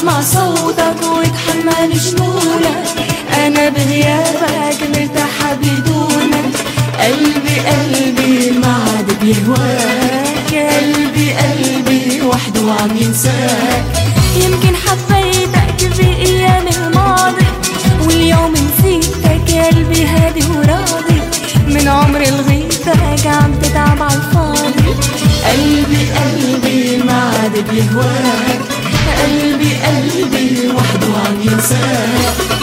اسمع صوتك واتحمل جنونك. انا بغيابك مرتاحة بدونك. قلبي قلبي ما عاد بيهواك. قلبي قلبي وحده عم ينساك. يمكن حبيتك بأيام الماضي واليوم نسيتك. قلبي هادي وراضي من عمري لغيتك عم تتعب عالفاضي. قلبي قلبي ما عاد بيهواك. قلبي قلبي وحده عم ينساك.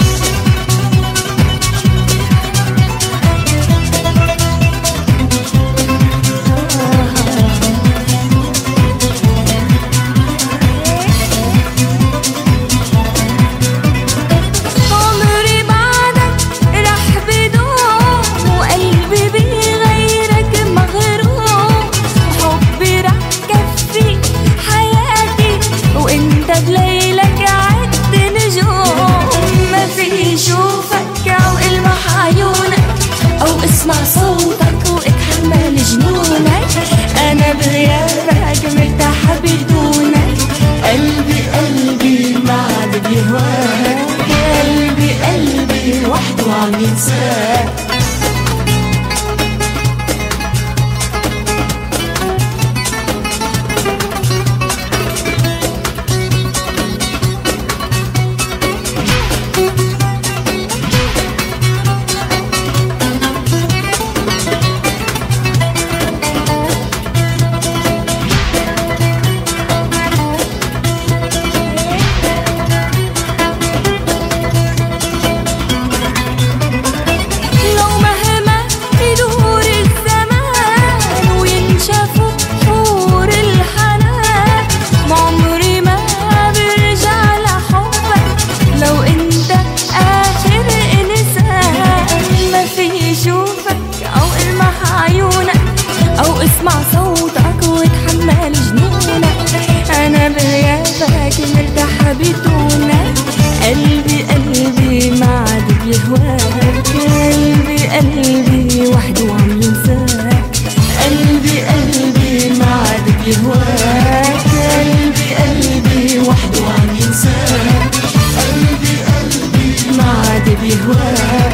اسمع صوتك واتحمل جنونك. انا بغيابك مرتاحة بدونك. قلبي قلبي ما عاد بيهواك. قلبي قلبي وحده عم ينساك. اسمع صوتك واتحمل جنونك. انا بغيابك مرتاحة بدونك. قلبي قلبي ما عاد بيهواك. قلبي قلبي وحده عم ينساك. قلبي قلبي ما عاد بيهواك. قلبي قلبي وحده عم ينساك. قلبي قلبي ما عاد بيهواك.